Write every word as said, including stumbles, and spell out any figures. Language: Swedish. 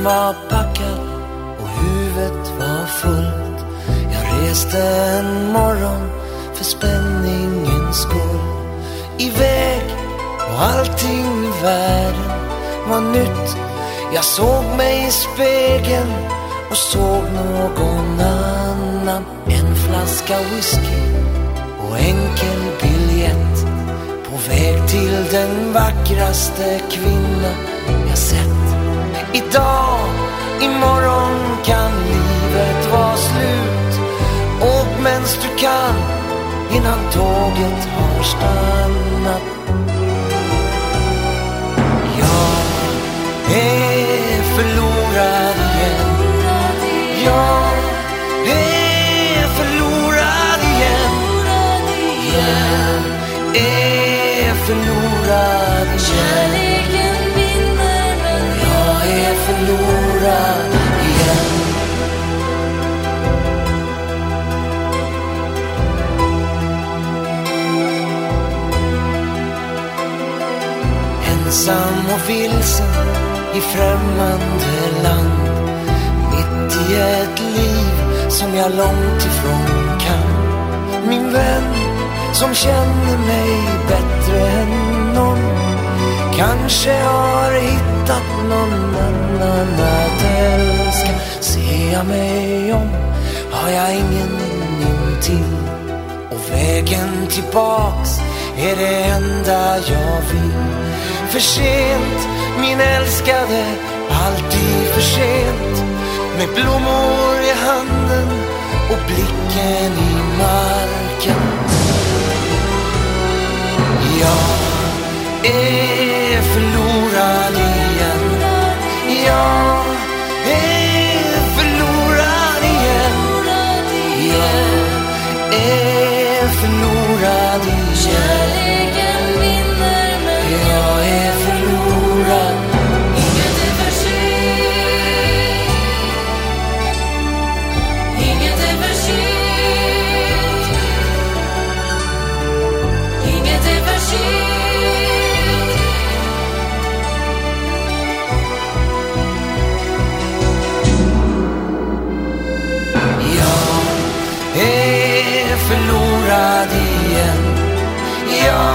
var packad och huvudet var fullt. Jag reste en morgon för spänningens skull. Iväg och allting i världen var nytt. Jag såg mig i spegeln och såg någon annan. En flaska whisky och enkel biljett på väg till den vackraste kvinna jag sett. Idag, imorgon kan livet vara slut. Åk mens du kan innan tåget har stannat. Jag är förlorad igen. Jag är förlorad igen. Jag är förlorad igen. Kärleken vinner, men jag är förlorad igen. Ensam och vilsen i främmande land, mitt i ett liv som jag långt ifrån kan. Min vän som känner mig bättre än någon, kanske har hittat någon annan att älska. Ser jag mig om har jag ingen intill, och vägen tillbaks är det enda jag vill. För sent, min älskade, alltid för sent. Med blommor i handen och blicken i marken. Jag är förlorad igen. Jag är förlorad igen. Jag är förlorad igen. kärleken vinner, men Jag är förlorad. inget är för sent. Inget är för sent. Inget är för sent. Jag är förlorad igen. Jag